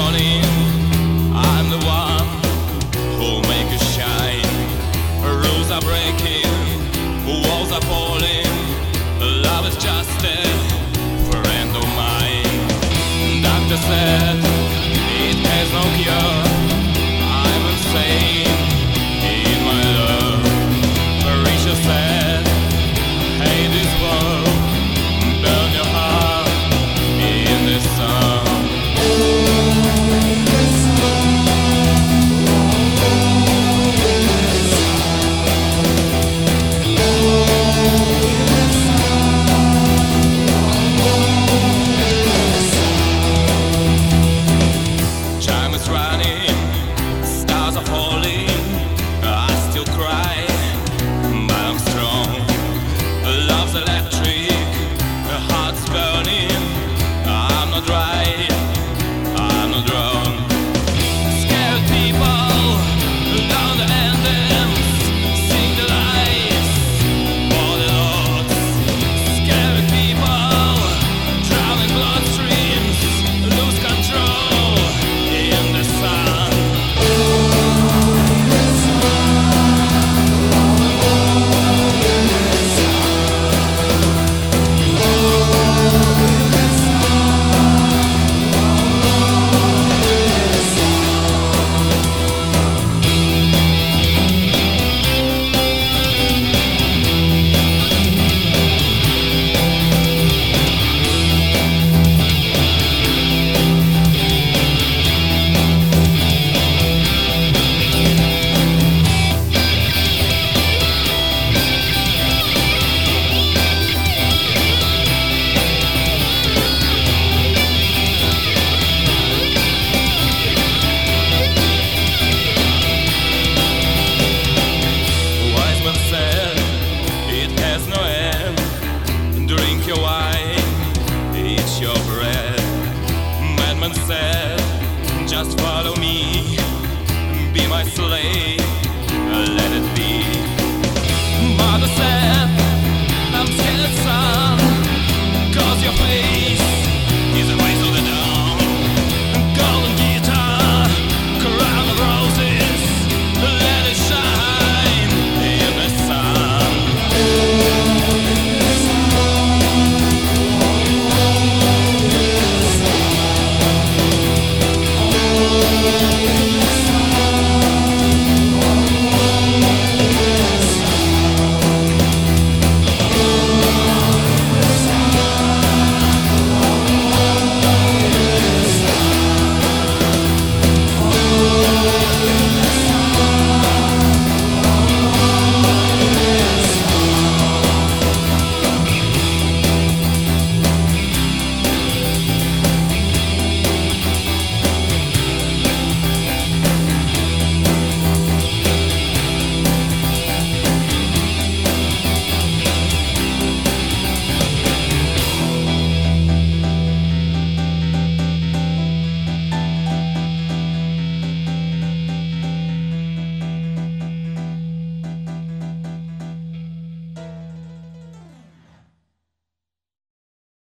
morning, I'm the one who'll make it shine. Rules are breaking, walls are falling. Love is just a friend of mine. Doctor said it has no cure. I'm insane in my love. Marisha said, hey, this world, burn your heart in the sun. Time is running, stars are falling. I still cry, but I'm strong. Love's electric, the heart's burning. I'm not right, I'm not wrong. Scared people learn the anthems, sing the lies for the lords. Scared people drown in bloodstreams, lose control in the sun. Wise man said it has no end. Drink your wine.